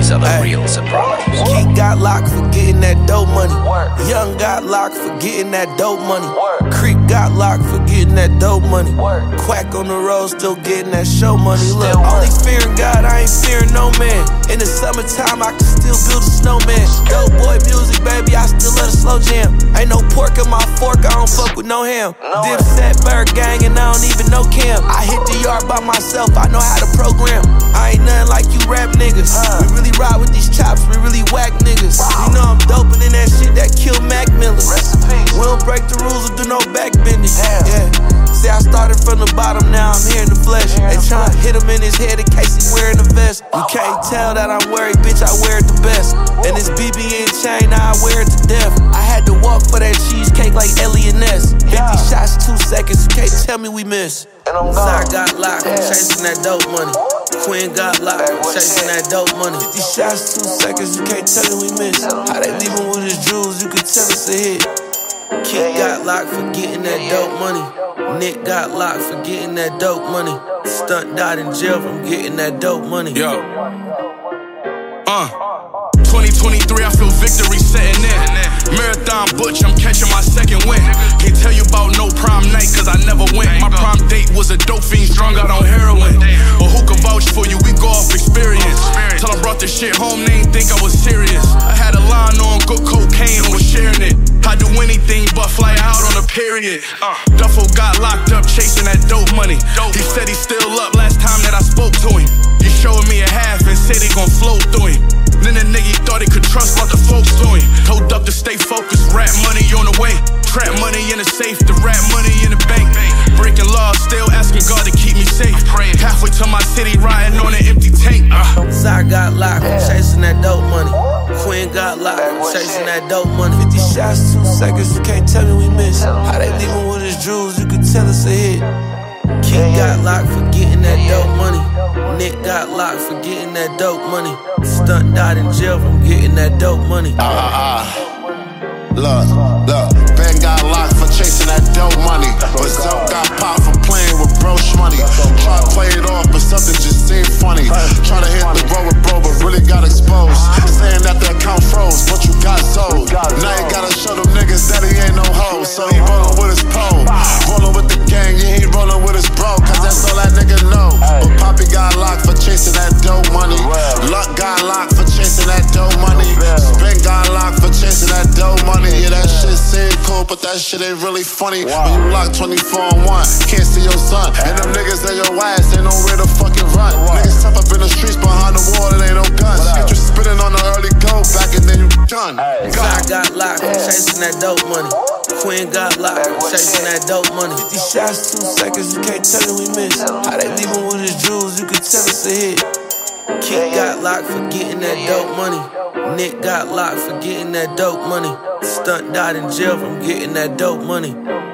These are the real Sopranos. Keith got locked for getting that dope money. Young got locked for getting that dope money. Creep got locked for getting that dope money. Quack on the road, still getting that show money. Look, only fearing God, I ain't fearing no man. In the summertime, I can still build a snowman. Dope boy music, baby, I still love the slow jam. Ain't no pork in my fork, I don't fuck with no ham. Dipset, Bird Gang, and I don't even know Cam. I hit the yard by myself, I know how to program. I ain't nothing like you rap niggas. We really ride with these chops, we really whack niggas. You know I'm doping in that shit that kill Mac Miller. We don't break the rules or do no backbending. Yeah. See, I started from the bottom, now I'm here in the flesh. They tryna hit him in his head in case he wearing a vest. You can't tell that I'm worried, bitch, I wear it the best. And this BBN chain, now I wear it to death. I had to walk for that cheesecake like Ellie and Ness. 50 shots, 2 seconds, you can't tell me we miss. Zai got locked, chasing that dope money. Quinn got locked, chasing that dope money. 50 shots, 2 seconds, you can't tell me we miss. How they leave him with his jewels, you can tell it's a hit. Kid got locked for getting that dope money. Nick got locked for getting that dope money. Stunt died in jail from getting that dope money. Yo. 2023, I feel victory setting in. Marathon Butch, I'm catching my second win. Can't tell you about no prom night, cause I never went. My prom date was a dope fiend strung out on heroin. But who can vouch for you? We go off experience. Till I brought this shit home, they ain't think I was serious. I had a line on good cocaine and was sharing it. I do anything but fly out on a period. Duffo got locked up chasing that dope money. He said he's still up last time that I spoke to him. He showed me a half and said he gon' flow through him. Then the nigga thought he could trust what the folks doing. Told up to stay focused, rap money on the way. Trap money in the safe, the rap money in the bank. Breaking laws, still asking God to keep me safe. Halfway to my city, riding on an empty tank. Zai got locked, chasing that dope money. Quinn got locked, chasing that dope money. 50 shots, 2 seconds, you can't tell me we miss. How they leave him with his jewels, you can tell it's a hit. Kid got locked for getting that dope money. Nick got locked for getting that dope money. Stunt died in jail from getting that dope money. Look, Ben got locked for chasing that dope money. But Zelk got popped for playing with brosh money. Try to play it off, but something just seemed funny. Try to hit the road with bro, but really got exposed. Saying that the account froze, but you got sold. Now you gotta show them niggas that he ain't no hoe. So he rollin' with his pole. Rollin' with the gang, yeah, he rollin' with his bro. Cause that's all that nigga know. But Poppy got locked for chasing that dope money. Luck got locked for chasing that dope money. Spin got locked for chasing that dope money. Yeah, that shit seem cool, but that shit ain't really funny. When you lock 24 on 1, can't see your son. And them niggas in your ass ain't nowhere to fucking run. Niggas tough up in the streets behind the wall, it ain't no guns. Get you spinning on the early go back and then you done. Zai got locked, chasing that dope money. Quinn got locked, chasing that dope money. 50 shots, 2 seconds, you can't tell me we miss. How they leave him with his jewels, you can tell it's a hit. Kid got locked for getting that dope money. Nick got locked for getting that dope money. Stunt died in jail from getting that dope money.